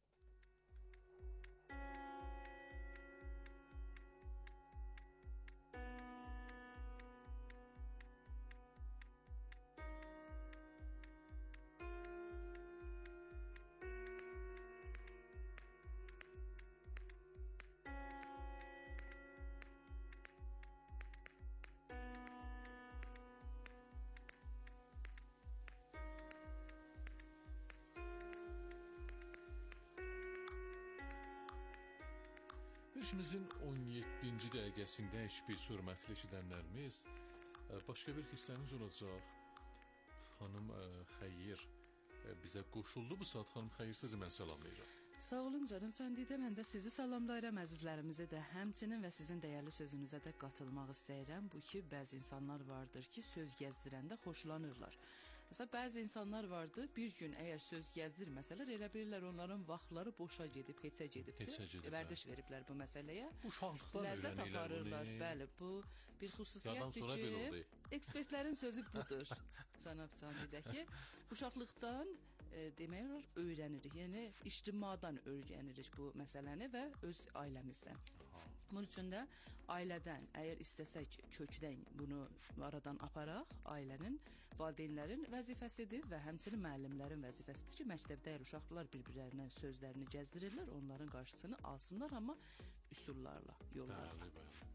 Verilişimizin on yeddinci dəqiqəsində eşbir hörmətli eşidənlərimiz, başqa bir hissəniz olacaq. Xanım Xeyir bizə qoşuldu bu saat. Xanım Xeyir, sizi mən salamlayıram. Sağ olun canım Candidə, mən də sizi salamlayıram, əzizlərimizi də həmçinin və sizin dəyərli sözünüzə də qatılmaq istəyirəm. Bu ki, bəzi insanlar vardır ki, söz gəzdirəndə xoşlanırlar. Məsələn, bəzi insanlar vardır, bir gün əgər söz gəzdirməsələr, elə bilirlər onların vaxtları boşa gedib, heçə gedibdir. Heçə gedib, vərdiş veriblər bu məsələyə. Uşaqlıqdan Ləzzət aparırlar, bəli, bu bir xüsusiyyətdir ki, ekspertlərin sözü budur. Cənab Candidəki, uşaqlıqdan e, demək olar öyrənirik, yəni ictimadan öyrənirik bu məsələni və öz ailəmizdən. Bunun üçün də ailədən, əgər istəsək kökdən bunu aradan aparaq, ailənin, valideynlərin vəzifəsidir və həmçinin müəllimlərin vəzifəsidir ki, məktəbdə əgər uşaqlar bir-birlərinə sözlərini gəzdirirlər, onların qarşısını alsınlar, amma üsullarla, yollarla. Bəli, bəli.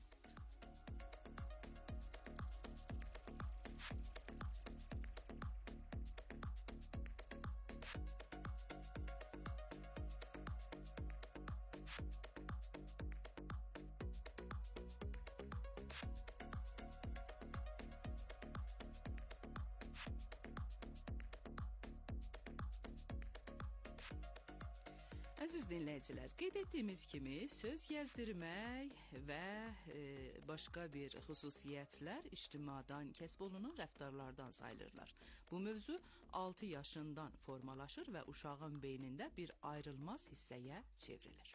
Əziz dinləyicilər, qeyd etdiyimiz kimi söz gəzdirmək və e, başqa bir xüsusiyyətlər ictimadan kəsb olunan rəftarlardan sayılırlar. Bu mövzu altı yaşından formalaşır və uşağın beynində bir ayrılmaz hissəyə çevrilir.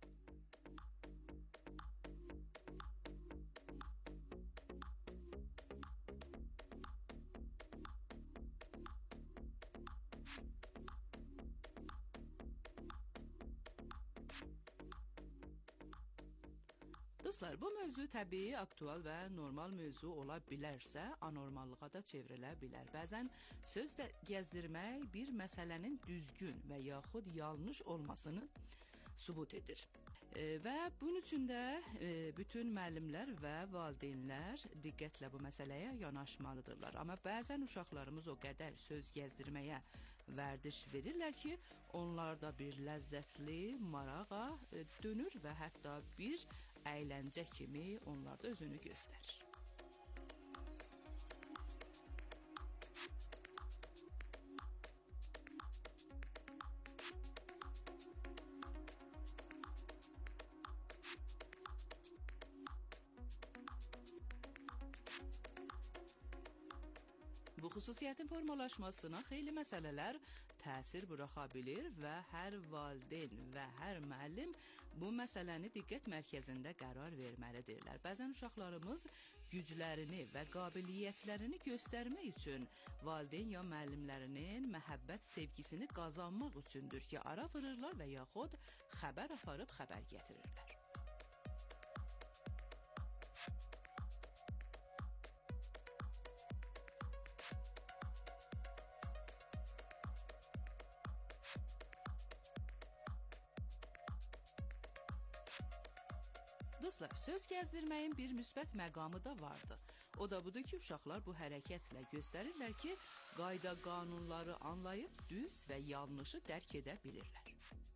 Dostlar, bu mövzu təbii, aktual və normal mövzu ola bilərsə, anormallığa da çevrilə bilər. Bəzən söz də gəzdirmək bir məsələnin düzgün və yaxud yanlış olmasını sübut edir. E, və bunun üçün də e, bütün müəllimlər və valideynlər diqqətlə bu məsələyə yanaşmalıdırlar. Amma bəzən uşaqlarımız o qədər söz gəzdirməyə vərdiş verirlər ki, onlarda bir ləzzətli marağa e, dönür və hətta bir əyləncə kimi onlarda özünü göstərir. Bu xüsusiyyətin formalaşmasına xeyli məsələlər təsir buraxa bilir və hər valideyn və hər müəllim bu məsələni diqqət mərkəzində qərar verməlidirlər. Bəzən uşaqlarımız güclərini və qabiliyyətlərini göstərmək üçün valideyn ya müəllimlərinin məhəbbət sevgisini qazanmaq üçündür ki, ara vururlar və yaxud xəbər aparıb xəbər gətirirlər. Dostlar, söz gəzdirməyin bir müsbət məqamı da vardı. O da budur ki, uşaqlar bu hərəkətlə göstərirlər ki, qayda qanunları anlayıb düz və yanlışı dərk edə bilirlər.